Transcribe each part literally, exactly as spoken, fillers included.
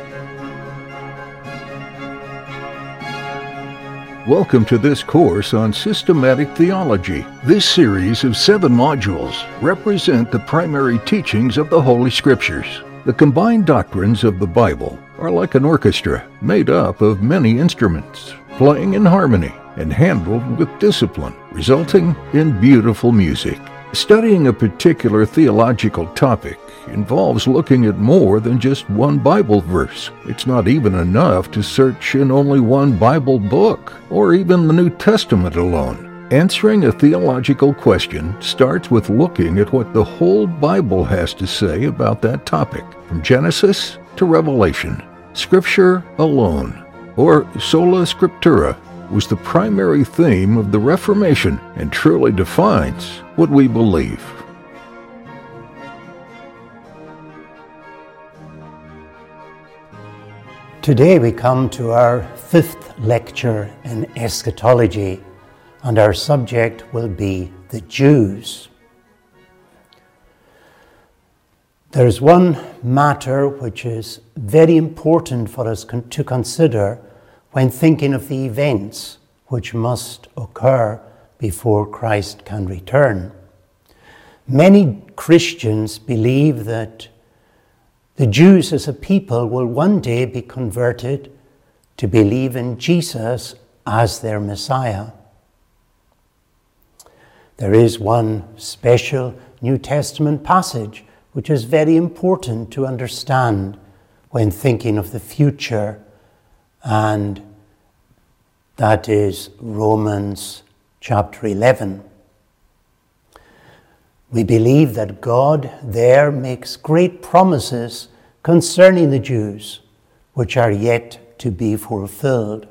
Welcome to this course on systematic theology. This series of seven modules represent the primary teachings of the Holy Scriptures. The combined doctrines of the Bible are like an orchestra made up of many instruments, playing in harmony and handled with discipline, resulting in beautiful music. Studying a particular theological topic involves looking at more than just one Bible verse. It's not even enough to search in only one Bible book, or even the New Testament alone. Answering a theological question starts with looking at what the whole Bible has to say about that topic, from Genesis to Revelation. Scripture alone, or sola scriptura, was the primary theme of the Reformation and truly defines what we believe. Today we come to our fifth lecture in eschatology, and our subject will be the Jews. There is one matter which is very important for us con- to consider when thinking of the events which must occur before Christ can return. Many Christians believe that the Jews as a people will one day be converted to believe in Jesus as their Messiah. There is one special New Testament passage which is very important to understand when thinking of the future, and that is Romans chapter eleven. We believe that God there makes great promises concerning the Jews, which are yet to be fulfilled.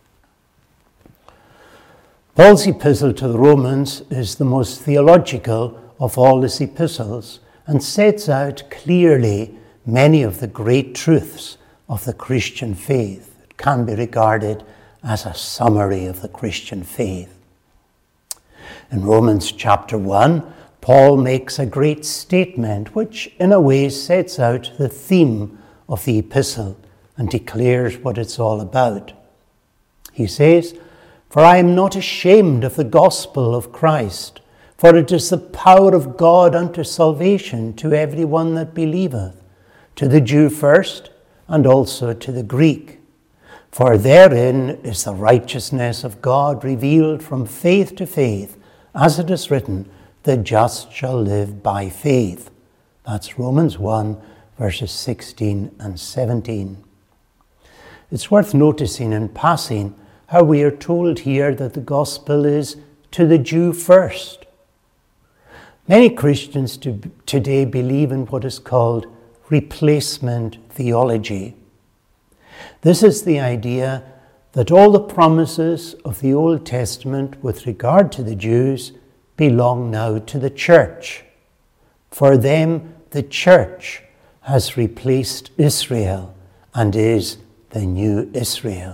Paul's epistle to the Romans is the most theological of all his epistles and sets out clearly many of the great truths of the Christian faith. It can be regarded as a summary of the Christian faith. In Romans chapter one, Paul makes a great statement which in a way sets out the theme of the epistle and declares what it's all about. He says, "For I am not ashamed of the gospel of Christ, for it is the power of God unto salvation to every one that believeth, to the Jew first, and also to the Greek. For therein is the righteousness of God revealed from faith to faith, as it is written, the just shall live by faith." That's Romans one, verses sixteen and seventeen. It's worth noticing in passing how we are told here that the gospel is to the Jew first. Many Christians to, today believe in what is called replacement theology. This is the idea that all the promises of the Old Testament with regard to the Jews belong now to the church. For them, the church has replaced Israel and is the new Israel.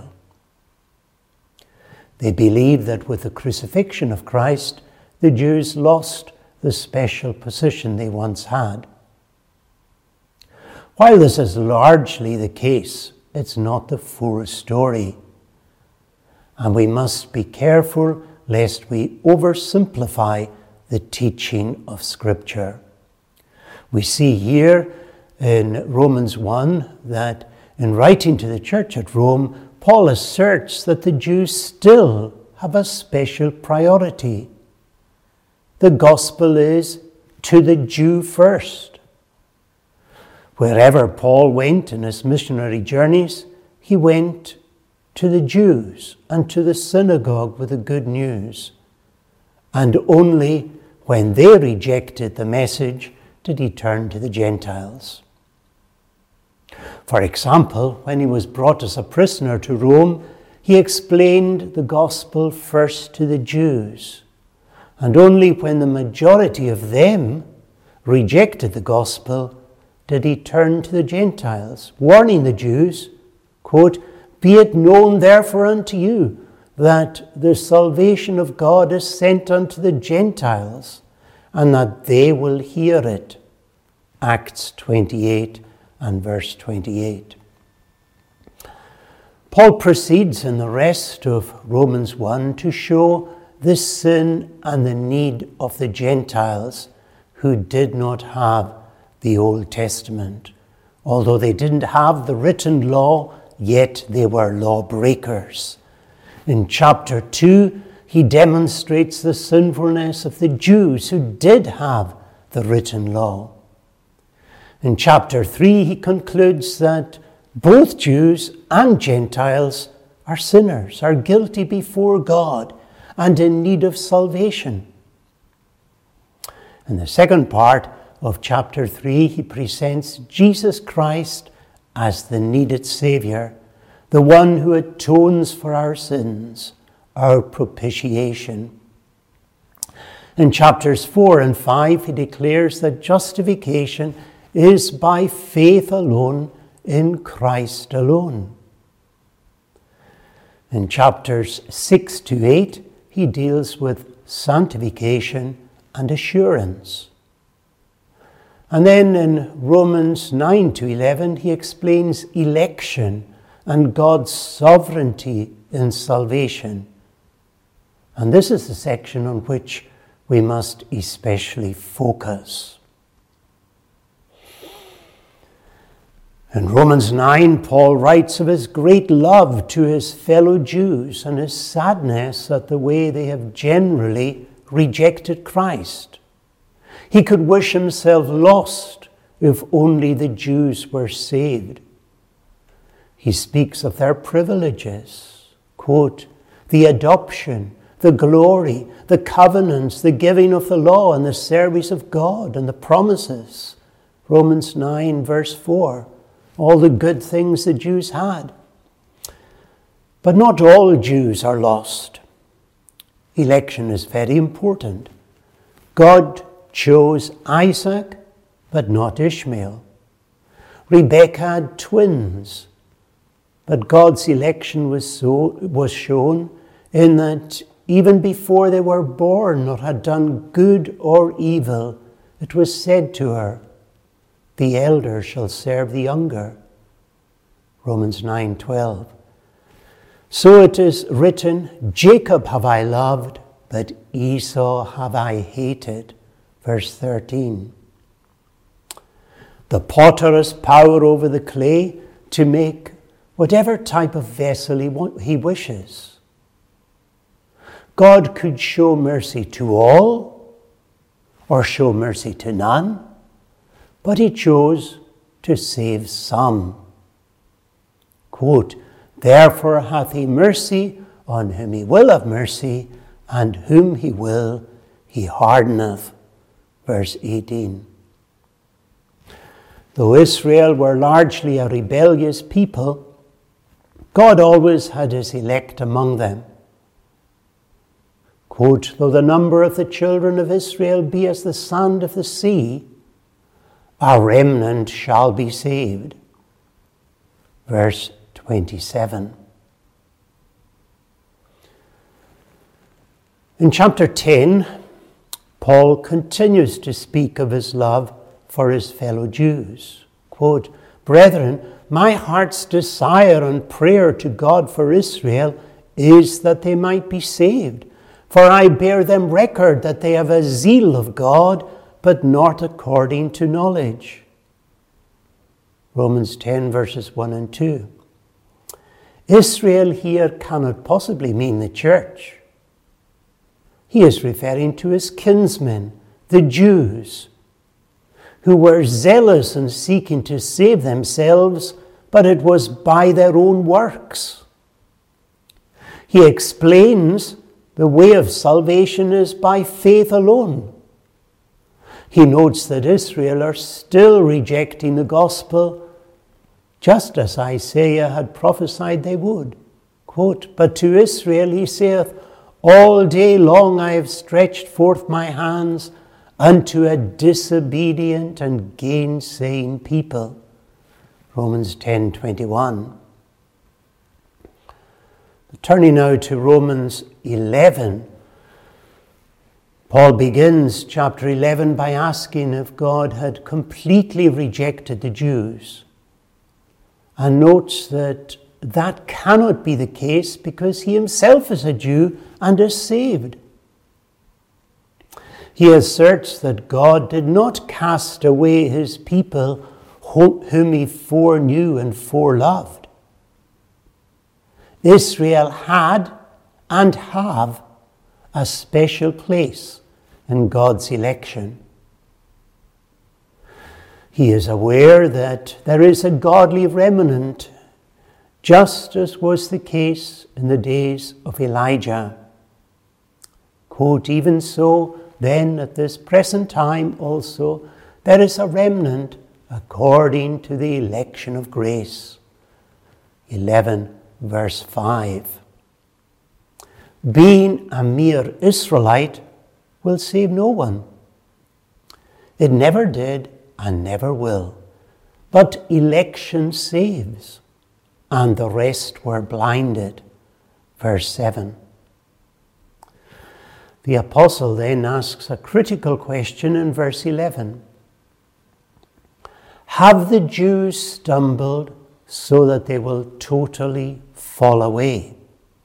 They believe that with the crucifixion of Christ, the Jews lost the special position they once had. While this is largely the case, it's not the full story. And we must be careful lest we oversimplify the teaching of Scripture. We see here in Romans one that in writing to the church at Rome, Paul asserts that the Jews still have a special priority. The gospel is to the Jew first. Wherever Paul went in his missionary journeys, he went to the Jews and to the synagogue with the good news. And only when they rejected the message did he turn to the Gentiles. For example, when he was brought as a prisoner to Rome, he explained the gospel first to the Jews. And only when the majority of them rejected the gospel did he turn to the Gentiles, warning the Jews, quote, "Be it known therefore unto you that the salvation of God is sent unto the Gentiles, and that they will hear it." Acts twenty-eight and verse twenty-eight. Paul proceeds in the rest of Romans one to show the sin and the need of the Gentiles who did not have the Old Testament. Although they didn't have the written law, yet they were lawbreakers. In chapter two, he demonstrates the sinfulness of the Jews who did have the written law. In chapter three, he concludes that both Jews and Gentiles are sinners, are guilty before God, and in need of salvation. In the second part of chapter three, he presents Jesus Christ as the needed Saviour, the one who atones for our sins, our propitiation. In chapters four and five, he declares that justification is by faith alone, in Christ alone. In chapters six to eight, he deals with sanctification and assurance. And then in Romans nine to eleven, he explains election and God's sovereignty in salvation. And this is the section on which we must especially focus. In Romans nine, Paul writes of his great love to his fellow Jews and his sadness at the way they have generally rejected Christ. He could wish himself lost if only the Jews were saved. He speaks of their privileges, quote, the adoption, the glory, the covenants, the giving of the law, and the service of God, and the promises. Romans nine, verse four. All the good things the Jews had. But not all Jews are lost. Election is very important. God chose Isaac, but not Ishmael. Rebekah had twins, but God's election was so was shown in that even before they were born or had done good or evil, it was said to her, the elder shall serve the younger. Romans nine twelve. So it is written, Jacob have I loved, but Esau have I hated. Verse thirteen. The potter has power over the clay to make whatever type of vessel he, want, he wishes. God could show mercy to all or show mercy to none. But he chose to save some. Quote, therefore hath he mercy on whom he will have mercy, and whom he will he hardeneth. Verse eighteen. Though Israel were largely a rebellious people, God always had his elect among them. Quote, though the number of the children of Israel be as the sand of the sea, a remnant shall be saved. Verse twenty-seven. In chapter ten, Paul continues to speak of his love for his fellow Jews. Quote, brethren, my heart's desire and prayer to God for Israel is that they might be saved. For I bear them record that they have a zeal of God, but not according to knowledge. Romans ten, verses one and two. Israel here cannot possibly mean the church. He is referring to his kinsmen, the Jews, who were zealous in seeking to save themselves, but it was by their own works. He explains the way of salvation is by faith alone. He notes that Israel are still rejecting the gospel, just as Isaiah had prophesied they would. Quote, but to Israel he saith, all day long I have stretched forth my hands unto a disobedient and gainsaying people. Romans ten twenty-one. Turning now to Romans eleven, Paul begins chapter eleven by asking if God had completely rejected the Jews, and notes that that cannot be the case because he himself is a Jew and is saved. He asserts that God did not cast away his people whom he foreknew and foreloved. Israel had and have a special place in God's election. He is aware that there is a godly remnant, just as was the case in the days of Elijah. Quote, even so, then at this present time also, there is a remnant according to the election of grace. eleven verse five. Being a mere Israelite will save no one. It never did and never will. But election saves, and the rest were blinded. Verse seven. The apostle then asks a critical question in verse eleven. Have the Jews stumbled so that they will totally fall away?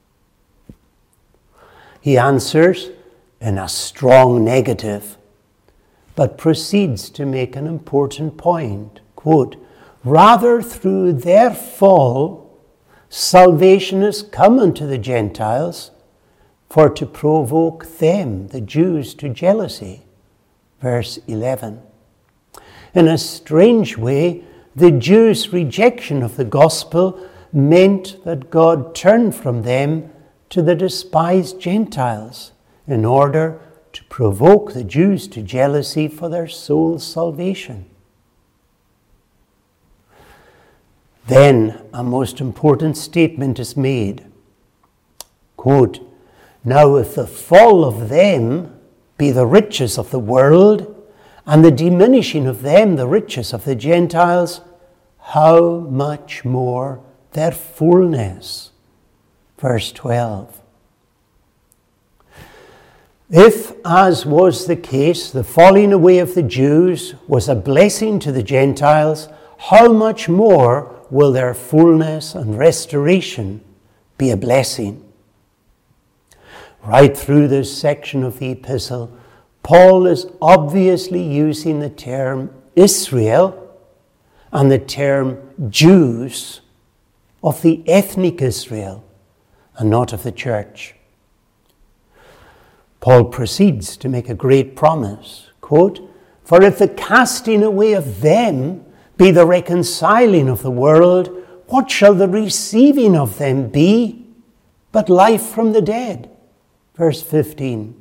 He answers in a strong negative, but proceeds to make an important point. Quote, rather through their fall, salvation has come unto the Gentiles, for to provoke them, the Jews, to jealousy. Verse eleven. In a strange way, the Jews' rejection of the gospel meant that God turned from them to the despised Gentiles in order to provoke the Jews to jealousy for their soul's salvation. Then a most important statement is made. Quote, now if the fall of them be the riches of the world, and the diminishing of them the riches of the Gentiles, how much more their fullness? Verse twelve. If, as was the case, the falling away of the Jews was a blessing to the Gentiles, how much more will their fullness and restoration be a blessing? Right through this section of the epistle, Paul is obviously using the term Israel and the term Jews of the ethnic Israel and not of the church. Paul proceeds to make a great promise. Quote, for if the casting away of them be the reconciling of the world, what shall the receiving of them be but life from the dead? Verse fifteen.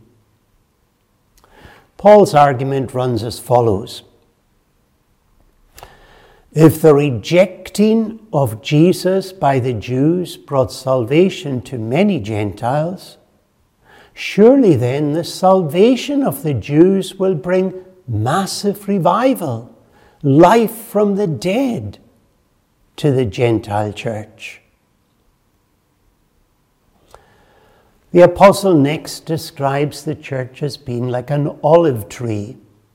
Paul's argument runs as follows. If the rejecting of Jesus by the Jews brought salvation to many Gentiles, surely then the salvation of the Jews will bring massive revival, life from the dead to the Gentile church. The apostle next describes the church as being like an olive tree.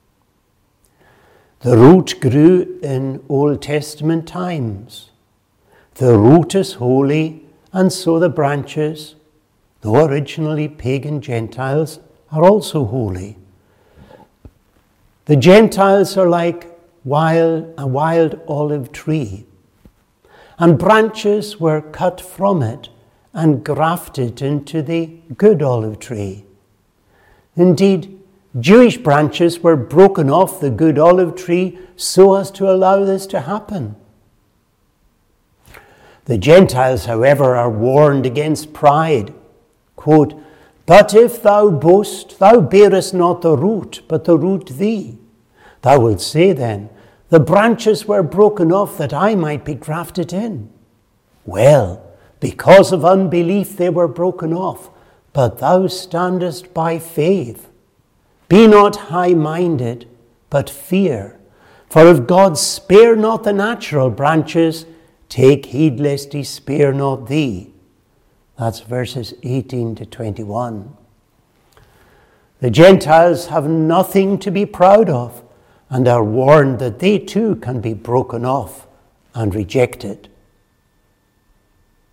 The root grew in Old Testament times. The root is holy, and so the branches, though originally pagan Gentiles, are also holy. The Gentiles are like wild, a wild olive tree, and branches were cut from it and grafted into the good olive tree. Indeed, Jewish branches were broken off the good olive tree so as to allow this to happen. The Gentiles, however, are warned against pride. Quote, but if thou boast, thou bearest not the root, but the root thee. Thou wilt say then, the branches were broken off that I might be grafted in. Well, because of unbelief they were broken off, but thou standest by faith. Be not high-minded, but fear. For if God spare not the natural branches, take heed lest he spare not thee. That's verses eighteen to twenty-one. The Gentiles have nothing to be proud of and are warned that they too can be broken off and rejected.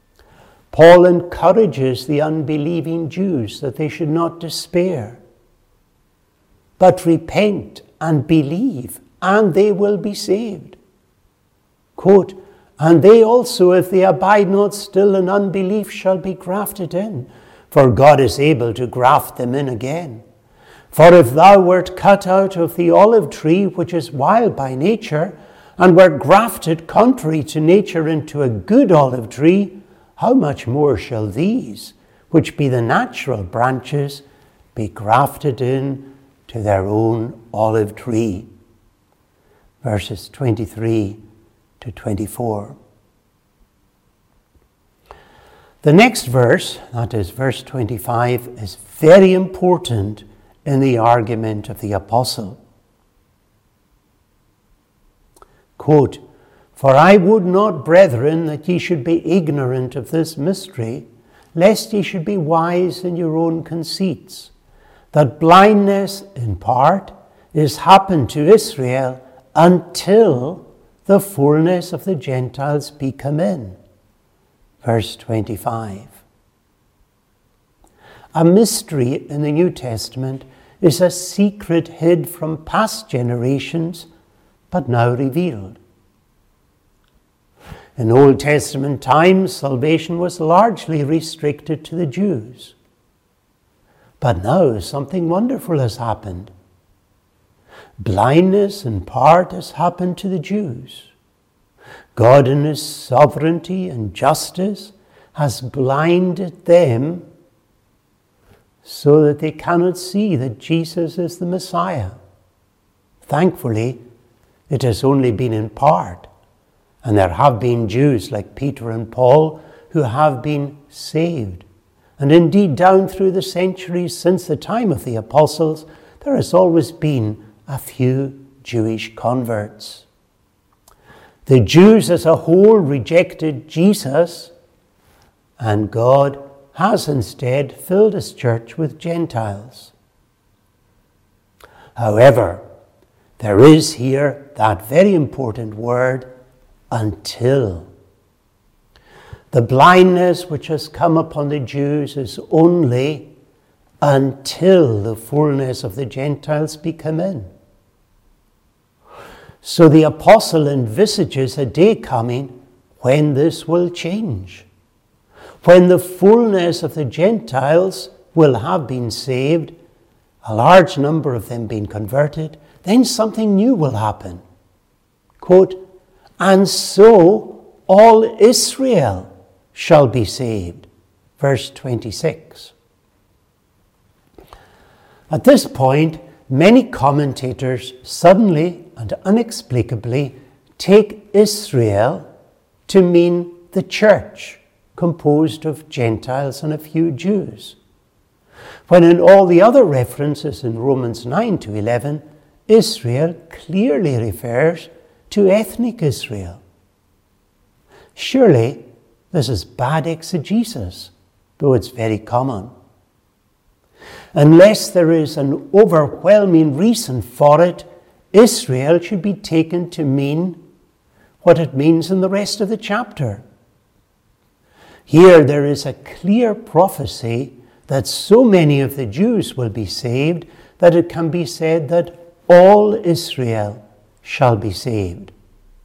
Paul encourages the unbelieving Jews that they should not despair, but repent and believe, and they will be saved. Quote, and they also, if they abide not still in unbelief, shall be grafted in, for God is able to graft them in again. For if thou wert cut out of the olive tree, which is wild by nature, and wert grafted contrary to nature into a good olive tree, how much more shall these, which be the natural branches, be grafted in to their own olive tree? Verses twenty-three to twenty-four. The next verse, that is verse twenty-five, is very important in the argument of the apostle. Quote, for I would not, brethren, that ye should be ignorant of this mystery, lest ye should be wise in your own conceits, that blindness in part is happened to Israel until the fullness of the Gentiles be come in. Verse twenty-five. A mystery in the New Testament is a secret hid from past generations, but now revealed. In Old Testament times, salvation was largely restricted to the Jews. But now something wonderful has happened. Blindness in part has happened to the Jews. God in his sovereignty and justice has blinded them so that they cannot see that Jesus is the Messiah. Thankfully, it has only been in part. And there have been Jews like Peter and Paul who have been saved. And indeed, down through the centuries since the time of the apostles, there has always been a few Jewish converts. The Jews as a whole rejected Jesus, and God has instead filled his church with Gentiles. However, there is here that very important word, until. The blindness which has come upon the Jews is only until the fullness of the Gentiles be come in. So the apostle envisages a day coming when this will change, when the fullness of the Gentiles will have been saved, a large number of them being converted, then something new will happen. Quote, and so all Israel shall be saved. Verse twenty-six. At this point, many commentators suddenly and inexplicably take Israel to mean the church, composed of Gentiles and a few Jews, when in all the other references in Romans nine to eleven, Israel clearly refers to ethnic Israel. Surely this is bad exegesis, though it's very common. Unless there is an overwhelming reason for it, Israel should be taken to mean what it means in the rest of the chapter. Here there is a clear prophecy that so many of the Jews will be saved that it can be said that all Israel shall be saved.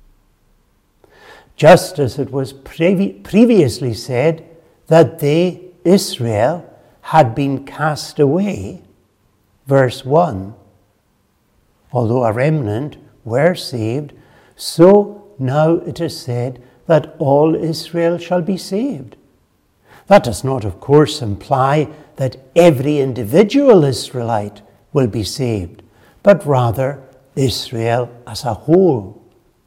Just as it was previ- previously said that they, Israel, had been cast away, verse one, although a remnant were saved, so now it is said that all Israel shall be saved. That does not, of course, imply that every individual Israelite will be saved, but rather Israel as a whole.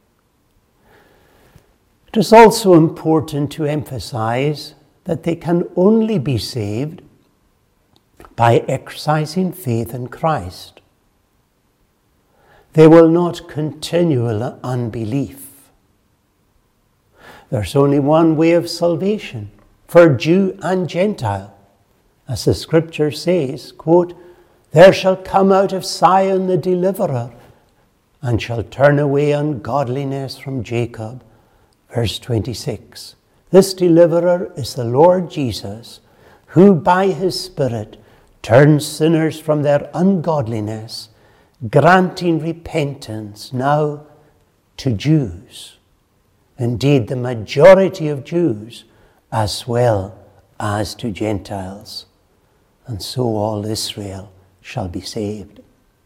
It is also important to emphasize that they can only be saved by exercising faith in Christ. They will not continue in unbelief. There's only one way of salvation for Jew and Gentile. As the scripture says, quote, there shall come out of Zion the deliverer, and shall turn away ungodliness from Jacob. Verse twenty-six. This deliverer is the Lord Jesus, who by his Spirit turns sinners from their ungodliness, granting repentance now to Jews. Indeed, the majority of Jews as well as to Gentiles. And so all Israel shall be saved.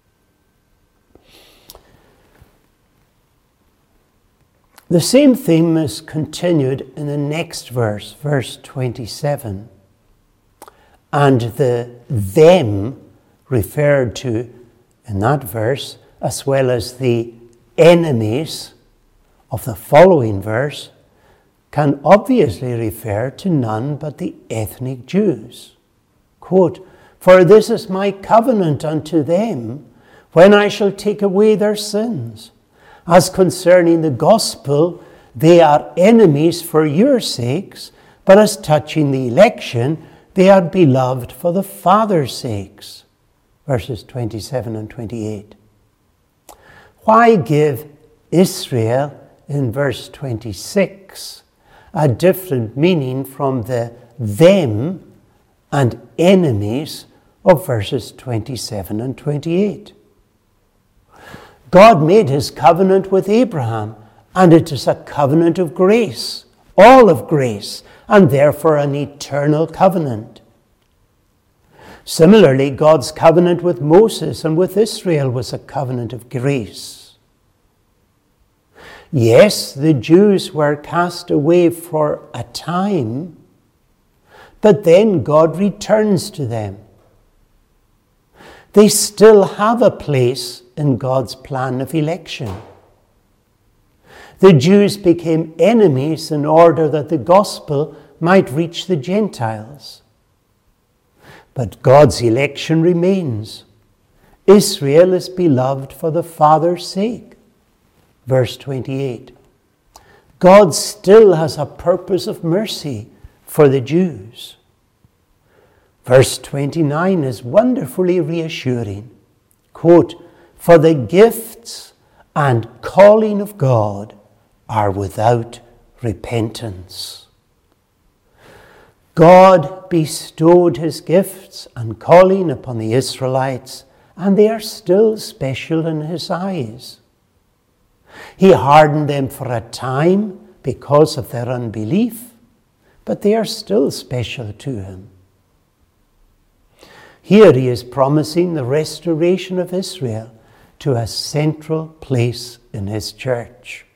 The same theme is continued in the next verse, verse twenty-seven. And the them referred to in that verse, as well as the enemies of the following verse, can obviously refer to none but the ethnic Jews. Quote, "For this is my covenant unto them, when I shall take away their sins. As concerning the gospel, they are enemies for your sakes, but as touching the election, they are beloved for the Father's sakes." Verses twenty-seven and twenty-eight. Why give Israel in verse twenty-six a different meaning from the them and enemies of verses twenty-seven and twenty-eight? God made his covenant with Abraham, and it is a covenant of grace, all of grace, and therefore an eternal covenant. Similarly, God's covenant with Moses and with Israel was a covenant of grace. Yes, the Jews were cast away for a time, but then God returns to them. They still have a place in God's plan of election. The Jews became enemies in order that the gospel might reach the Gentiles. But God's election remains. Israel is beloved for the Father's sake. Verse twenty-eight. God still has a purpose of mercy for the Jews. Verse twenty-nine is wonderfully reassuring. Quote, "For the gifts and calling of God are without repentance." God bestowed his gifts and calling upon the Israelites, and they are still special in his eyes. He hardened them for a time because of their unbelief, but they are still special to him. Here he is promising the restoration of Israel to a central place in his church.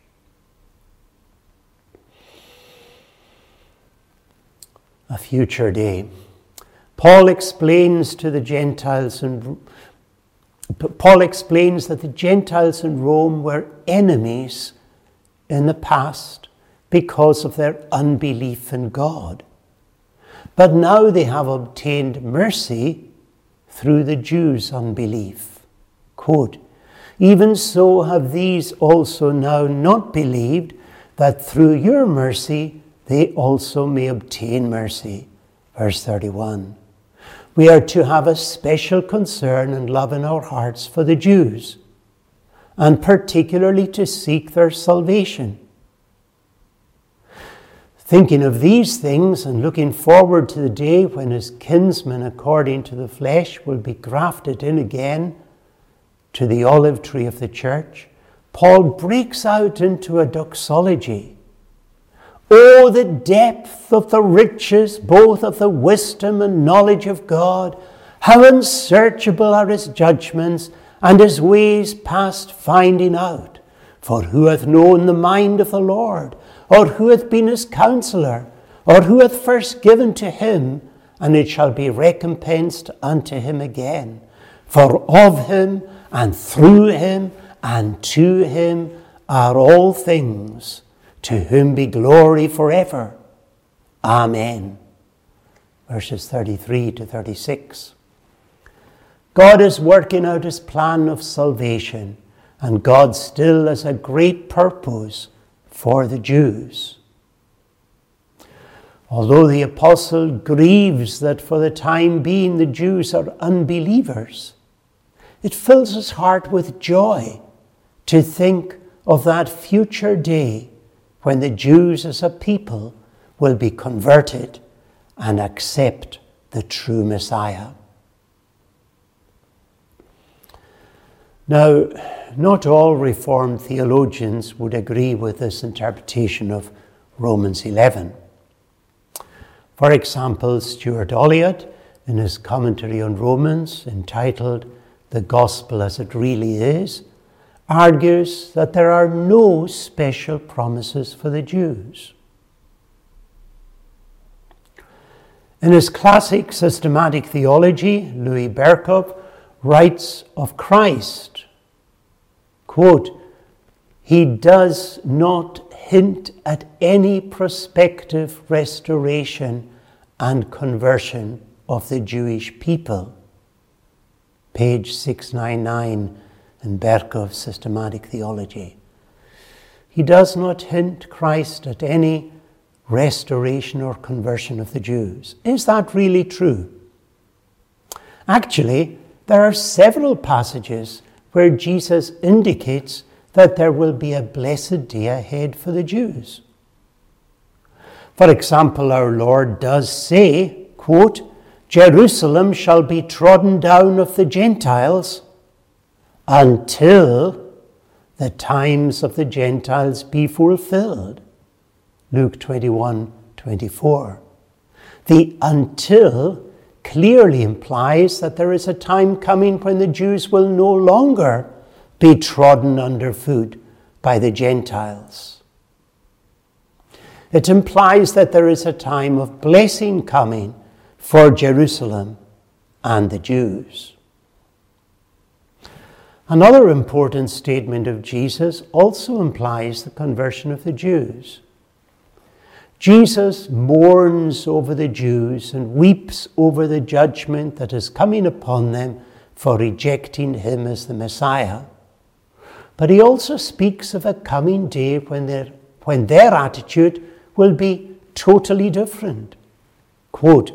A future day. Paul explains to the Gentiles in Paul explains that the Gentiles in Rome were enemies in the past because of their unbelief in God. But now they have obtained mercy through the Jews' unbelief. Quote, "Even so have these also now not believed, that through your mercy they also may obtain mercy." Verse thirty-one. We are to have a special concern and love in our hearts for the Jews, and particularly to seek their salvation. Thinking of these things and looking forward to the day when his kinsmen according to the flesh will be grafted in again to the olive tree of the church, Paul breaks out into a doxology. Oh, the depth of the riches, both of the wisdom and knowledge of God! How unsearchable are his judgments, and his ways past finding out! For who hath known the mind of the Lord? Or who hath been his counselor? Or who hath first given to him, and it shall be recompensed unto him again? For of him, and through him, and to him are all things, to whom be glory forever. Amen. Verses thirty-three to thirty-six. God is working out his plan of salvation, and God still has a great purpose for the Jews. Although the apostle grieves that for the time being the Jews are unbelievers, it fills his heart with joy to think of that future day when the Jews as a people will be converted and accept the true Messiah. Now, not all Reformed theologians would agree with this interpretation of Romans eleven. For example, Stuart Olliott, in his commentary on Romans, entitled "The Gospel as It Really Is," argues that there are no special promises for the Jews. In his classic systematic theology, Louis Berkhof writes of Christ, quote, "He does not hint at any prospective restoration and conversion of the Jewish people." Page six ninety-nine in Berkhof's Systematic Theology. He does not hint Christ at any restoration or conversion of the Jews. Is that really true? Actually, there are several passages where Jesus indicates that there will be a blessed day ahead for the Jews. For example, our Lord does say, quote, "Jerusalem shall be trodden down of the Gentiles until the times of the Gentiles be fulfilled." Luke twenty-one twenty-four. The "until" clearly implies that there is a time coming when the Jews will no longer be trodden underfoot by the Gentiles. It implies that there is a time of blessing coming for Jerusalem and the Jews. Another important statement of Jesus also implies the conversion of the Jews. Jesus mourns over the Jews and weeps over the judgment that is coming upon them for rejecting him as the Messiah. But he also speaks of a coming day when their, when their attitude will be totally different. Quote,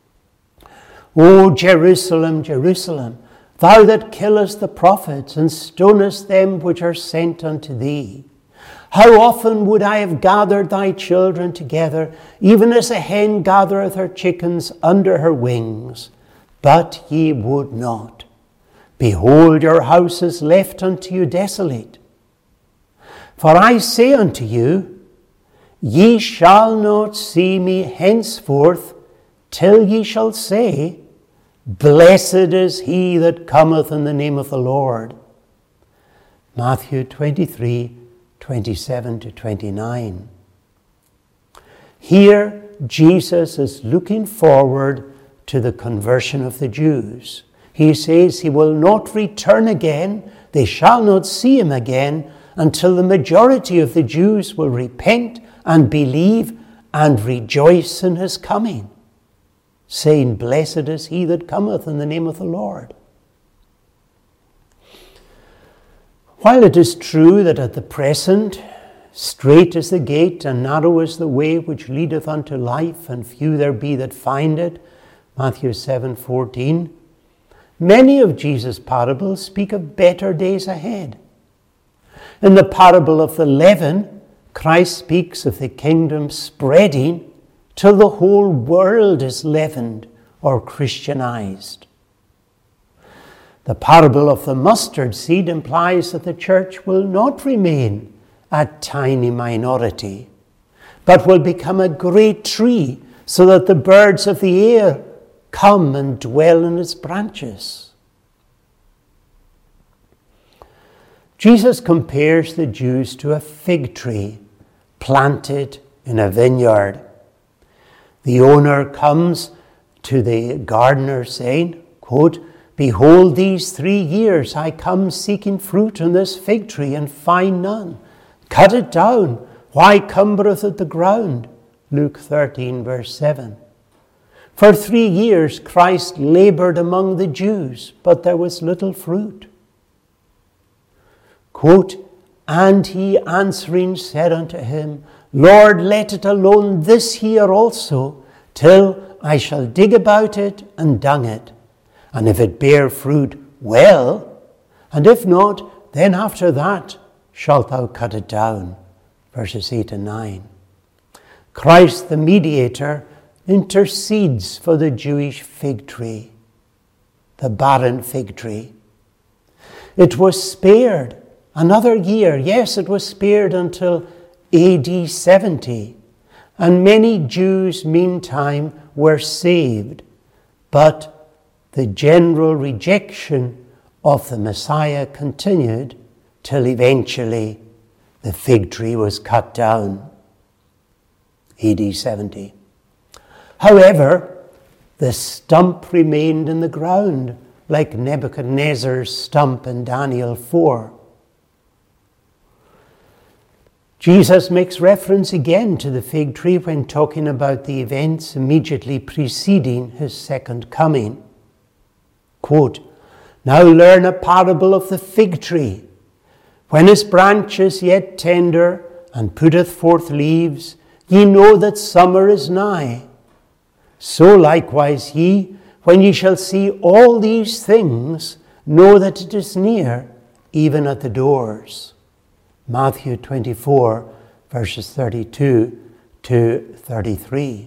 "O Jerusalem, Jerusalem, thou that killest the prophets and stonest them which are sent unto thee, how often would I have gathered thy children together, even as a hen gathereth her chickens under her wings, but ye would not. Behold, your house is left unto you desolate. For I say unto you, ye shall not see me henceforth, till ye shall say, Blessed is he that cometh in the name of the Lord." Matthew twenty-three twenty-seven to twenty-nine. Here, Jesus is looking forward to the conversion of the Jews. He says he will not return again, they shall not see him again, until the majority of the Jews will repent and believe and rejoice in his coming, saying, "Blessed is he that cometh in the name of the Lord." While it is true that at the present, strait is the gate and narrow is the way which leadeth unto life, and few there be that find it, Matthew seven fourteen, many of Jesus' parables speak of better days ahead. In the parable of the leaven, Christ speaks of the kingdom spreading till the whole world is leavened or Christianized. The parable of the mustard seed implies that the church will not remain a tiny minority, but will become a great tree so that the birds of the air come and dwell in its branches. Jesus compares the Jews to a fig tree planted in a vineyard. The owner comes to the gardener saying, quote, "Behold, these three years I come seeking fruit on this fig tree and find none. Cut it down. Why cumbereth it the ground?" Luke thirteen, verse seven. For three years Christ labored among the Jews, but there was little fruit. Quote, "And he answering said unto him, Lord, let it alone this year also, till I shall dig about it and dung it. And if it bear fruit, well, and if not, then after that shalt thou cut it down." Verses eight and nine. Christ the mediator intercedes for the Jewish fig tree, the barren fig tree. It was spared another year. Yes, it was spared until A D seventy. And many Jews meantime were saved. But the general rejection of the Messiah continued till eventually the fig tree was cut down. A D seventy. However, the stump remained in the ground, like Nebuchadnezzar's stump in Daniel four. Jesus makes reference again to the fig tree when talking about the events immediately preceding his second coming. Quote, "Now learn a parable of the fig tree. When his branch is yet tender and putteth forth leaves, ye know that summer is nigh. So likewise ye, when ye shall see all these things, know that it is near, even at the doors." Matthew twenty-four, verses thirty-two to thirty-three.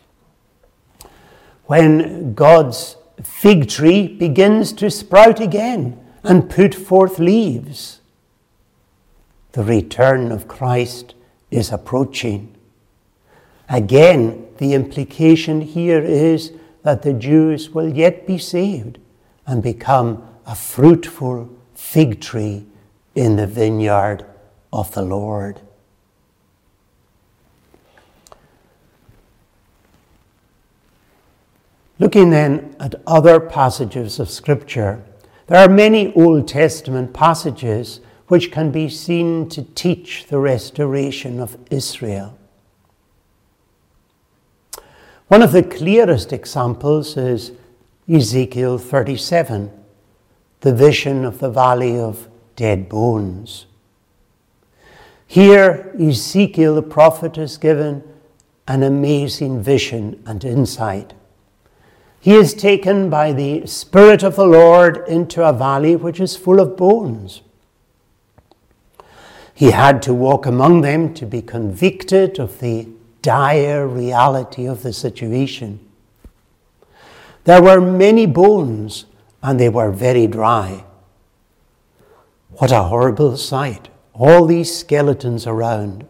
When God's fig tree begins to sprout again and put forth leaves, the return of Christ is approaching. Again, the implication here is that the Jews will yet be saved and become a fruitful fig tree in the vineyard of the Lord. Looking then at other passages of Scripture, there are many Old Testament passages which can be seen to teach the restoration of Israel. One of the clearest examples is Ezekiel thirty-seven, the vision of the valley of dead bones. Here, Ezekiel the prophet is given an amazing vision and insight. He is taken by the Spirit of the Lord into a valley which is full of bones. He had to walk among them to be convicted of the dire reality of the situation. There were many bones, and they were very dry. What a horrible sight, all these skeletons around.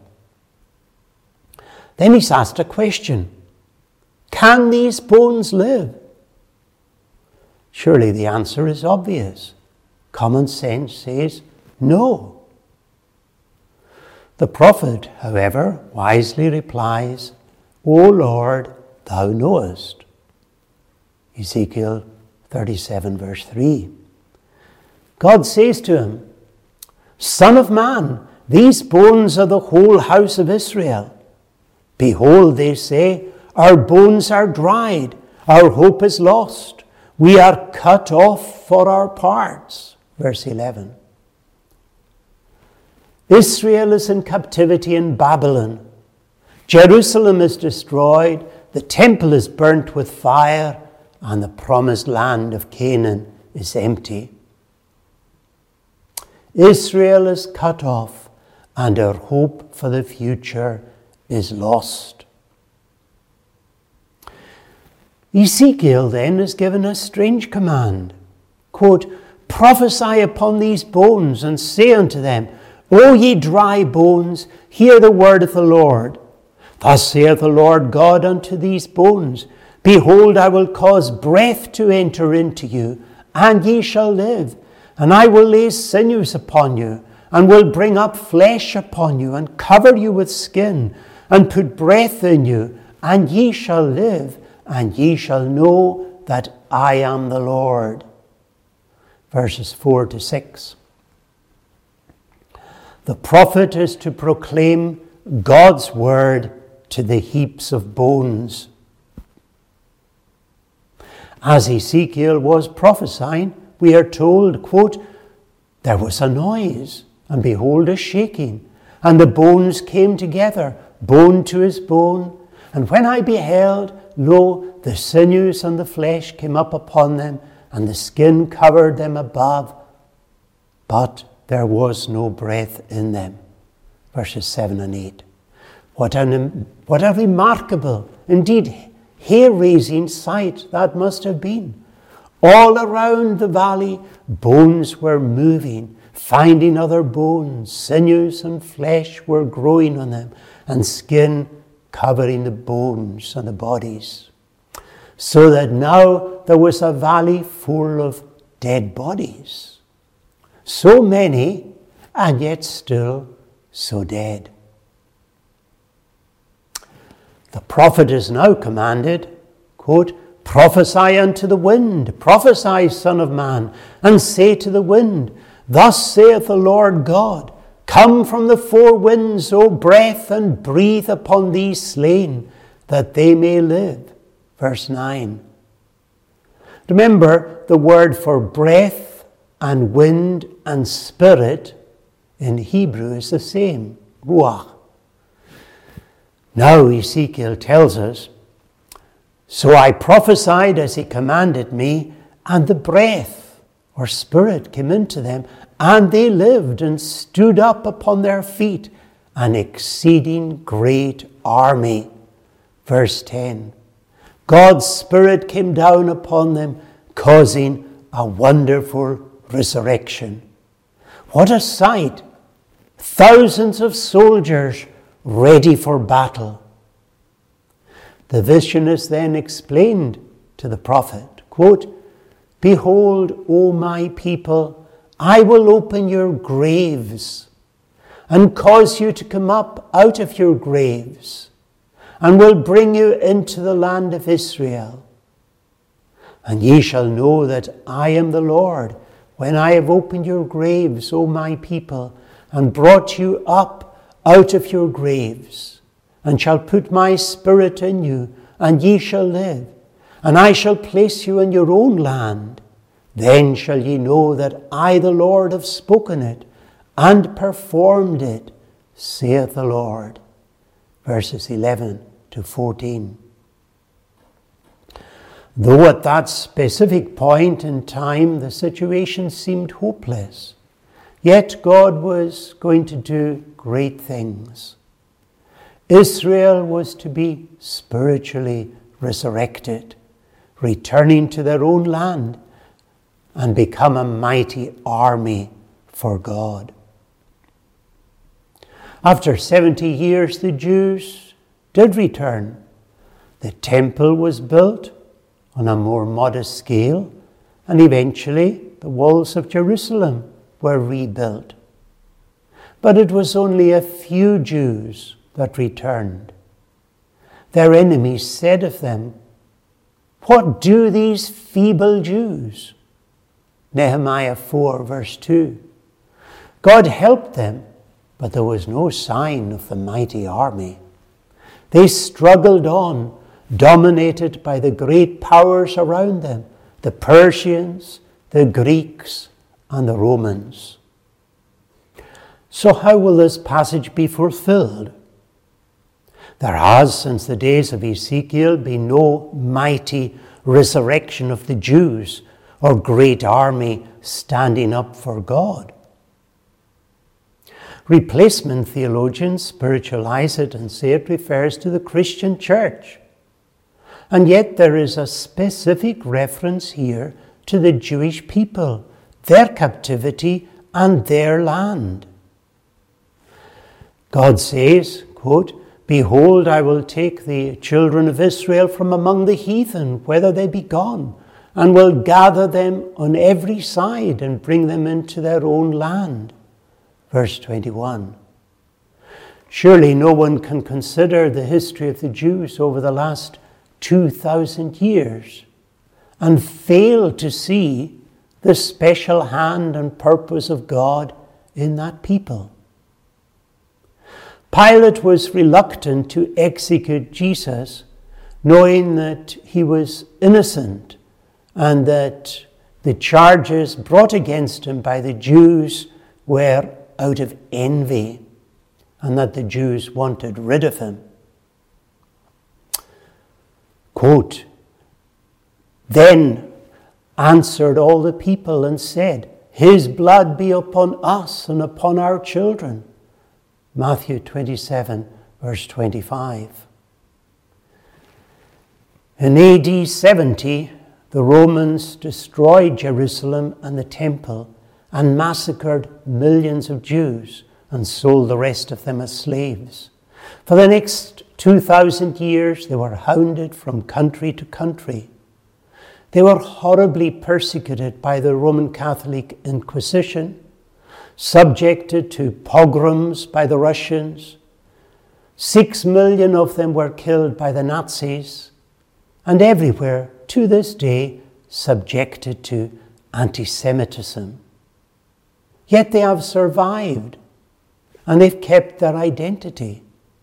Then he's asked a question. Can these bones live? Surely the answer is obvious. Common sense says no. The prophet, however, wisely replies, O Lord, thou knowest. Ezekiel thirty-seven, verse three. God says to him, Son of man, these bones are the whole house of Israel. Behold, they say, our bones are dried, our hope is lost. We are cut off for our parts. Verse eleven. Israel is in captivity in Babylon. Jerusalem is destroyed, the temple is burnt with fire, and the promised land of Canaan is empty. Israel is cut off, and our hope for the future is lost. Ezekiel then is given a strange command. Quote, Prophesy upon these bones, and say unto them, O ye dry bones, hear the word of the Lord. Thus saith the Lord God unto these bones, Behold, I will cause breath to enter into you, and ye shall live. And I will lay sinews upon you, and will bring up flesh upon you, and cover you with skin, and put breath in you, and ye shall live, and ye shall know that I am the Lord. Verses four to six. The prophet is to proclaim God's word to the heaps of bones. As Ezekiel was prophesying, we are told, quote, There was a noise, and behold a shaking, and the bones came together, bone to his bone. And when I beheld, lo, the sinews and the flesh came up upon them, and the skin covered them above, but there was no breath in them. Verses seven and eight. What, an, what a remarkable, indeed hair-raising sight that must have been. All around the valley, bones were moving, finding other bones. Sinews and flesh were growing on them, and skin covering the bones and the bodies. So that now there was a valley full of dead bodies. So many, and yet still so dead. The prophet is now commanded, quote, prophesy unto the wind, prophesy, Son of Man, and say to the wind, thus saith the Lord God, come from the four winds, O breath, and breathe upon these slain, that they may live. Verse nine. Remember, the word for breath and wind and spirit in Hebrew is the same, ruach. Now Ezekiel tells us, so I prophesied as he commanded me, and the breath or spirit came into them, and they lived and stood up upon their feet, an exceeding great army. Verse ten. God's Spirit came down upon them, causing a wonderful resurrection. What a sight! Thousands of soldiers ready for battle. The vision is then explained to the prophet, quote, behold, O my people, I will open your graves and cause you to come up out of your graves, and will bring you into the land of Israel. And ye shall know that I am the Lord, when I have opened your graves, O my people, and brought you up out of your graves, and shall put my spirit in you, and ye shall live, and I shall place you in your own land. Then shall ye know that I, the Lord, have spoken it, and performed it, saith the Lord. Verses eleven to fourteen. Though at that specific point in time the situation seemed hopeless, yet God was going to do great things. Israel was to be spiritually resurrected, returning to their own land, and become a mighty army for God. After seventy years, the Jews did return. The temple was built on a more modest scale, and eventually the walls of Jerusalem were rebuilt. But it was only a few Jews that returned. Their enemies said of them, what do these feeble Jews? Nehemiah four, verse two. God helped them, but there was no sign of the mighty army. They struggled on, dominated by the great powers around them, the Persians, the Greeks, and the Romans. So how will this passage be fulfilled? There has, since the days of Ezekiel, been no mighty resurrection of the Jews or great army standing up for God. Replacement theologians spiritualize it and say it refers to the Christian church. And yet there is a specific reference here to the Jewish people, their captivity and their land. God says, quote, behold, I will take the children of Israel from among the heathen, whither they be gone, and will gather them on every side and bring them into their own land. Verse twenty-one. Surely no one can consider the history of the Jews over the last two thousand years and fail to see the special hand and purpose of God in that people. Pilate was reluctant to execute Jesus, knowing that he was innocent and that the charges brought against him by the Jews were out of envy and that the Jews wanted rid of him. Quote, then answered all the people and said, his blood be upon us and upon our children. Matthew twenty-seven, verse twenty-five. In A D seventy, the Romans destroyed Jerusalem and the temple and massacred millions of Jews and sold the rest of them as slaves. For the next two thousand years, they were hounded from country to country. They were horribly persecuted by the Roman Catholic Inquisition, subjected to pogroms by the Russians. Six million of them were killed by the Nazis, and everywhere, to this day, subjected to anti-Semitism. Yet they have survived, and they've kept their identity.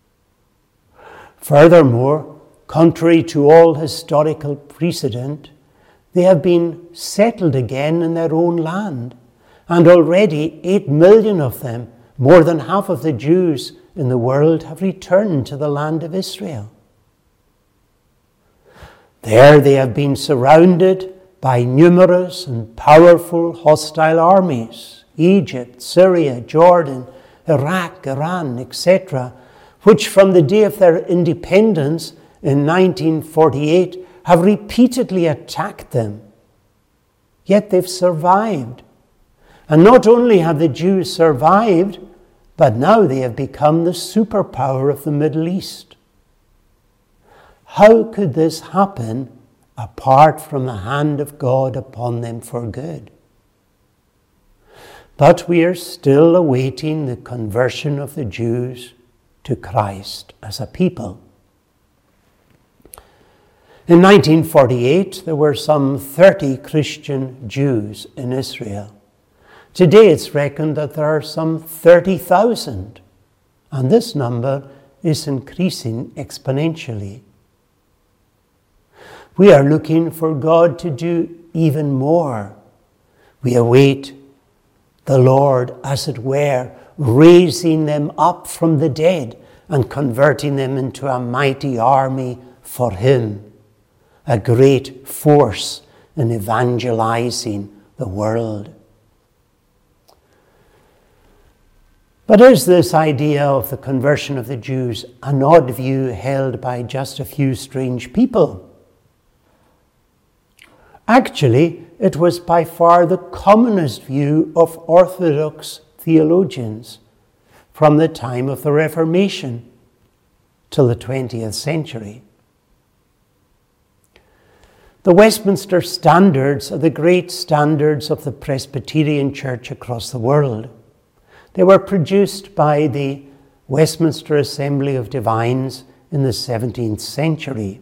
Furthermore, contrary to all historical precedent, they have been settled again in their own land, and already eight million of them, more than half of the Jews in the world, have returned to the land of Israel. There they have been surrounded by numerous and powerful hostile armies, Egypt, Syria, Jordan, Iraq, Iran, et cetera, which from the day of their independence in nineteen forty-eight have repeatedly attacked them. Yet they've survived. And not only have the Jews survived, but now they have become the superpower of the Middle East. How could this happen apart from the hand of God upon them for good? But we are still awaiting the conversion of the Jews to Christ as a people. In nineteen forty-eight, there were some thirty Christian Jews in Israel. Today it's reckoned that there are some thirty thousand, and this number is increasing exponentially. We are looking for God to do even more. We await the Lord, as it were, raising them up from the dead and converting them into a mighty army for Him, a great force in evangelizing the world. But is this idea of the conversion of the Jews an odd view held by just a few strange people? Actually, it was by far the commonest view of Orthodox theologians from the time of the Reformation till the twentieth century. The Westminster Standards are the great standards of the Presbyterian Church across the world. They were produced by the Westminster Assembly of Divines in the seventeenth century.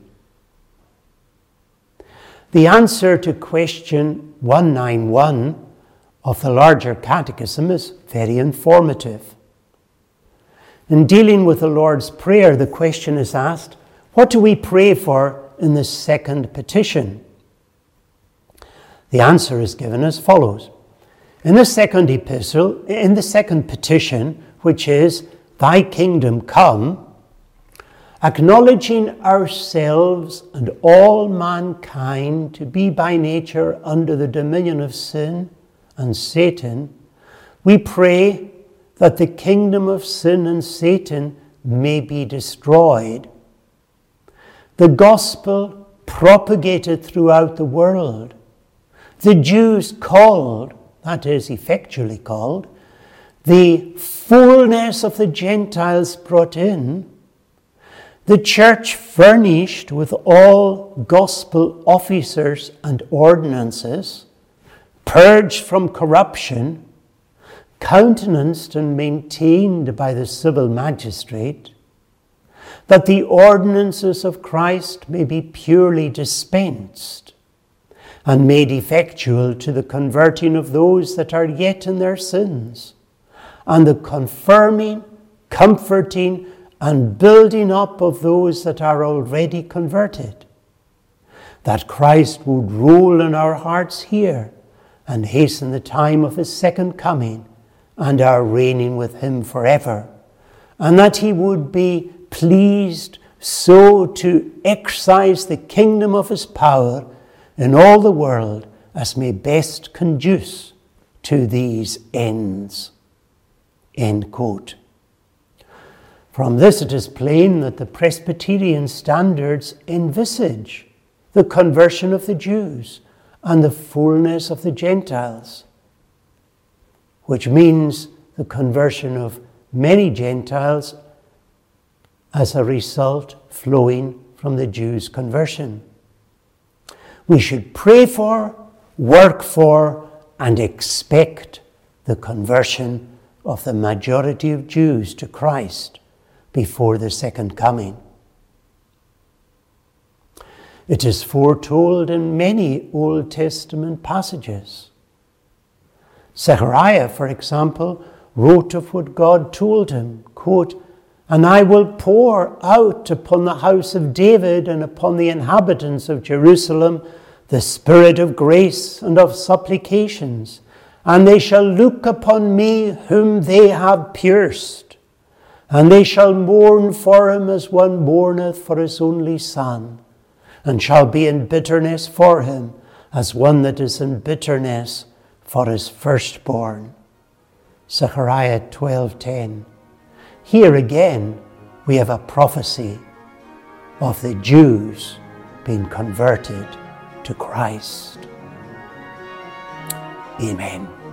The answer to question one ninety-one of the larger catechism is very informative. In dealing with the Lord's Prayer, the question is asked, what do we pray for in the second petition? The answer is given as follows. In the second epistle, in the second petition, which is, Thy kingdom come, acknowledging ourselves and all mankind to be by nature under the dominion of sin and Satan, we pray that the kingdom of sin and Satan may be destroyed. The gospel propagated throughout the world. The Jews called, that is effectually called, the fullness of the Gentiles brought in, the church furnished with all gospel officers and ordinances, purged from corruption, countenanced and maintained by the civil magistrate, that the ordinances of Christ may be purely dispensed and made effectual to the converting of those that are yet in their sins, and the confirming, comforting, and building up of those that are already converted, that Christ would rule in our hearts here and hasten the time of His second coming and our reigning with Him forever, and that He would be pleased so to exercise the kingdom of His power in all the world as may best conduce to these ends. End quote. From this it is plain that the Presbyterian standards envisage the conversion of the Jews and the fullness of the Gentiles, which means the conversion of many Gentiles as a result flowing from the Jews' conversion. We should pray for, work for, and expect the conversion of the majority of Jews to Christ before the second coming. It is foretold in many Old Testament passages. Zechariah, for example, wrote of what God told him, quote, "And I will pour out upon the house of David and upon the inhabitants of Jerusalem the spirit of grace and of supplications, and they shall look upon me whom they have pierced, and they shall mourn for him as one mourneth for his only son, and shall be in bitterness for him as one that is in bitterness for his firstborn." Zechariah twelve ten. Here again we have a prophecy of the Jews being converted to Christ. Amen.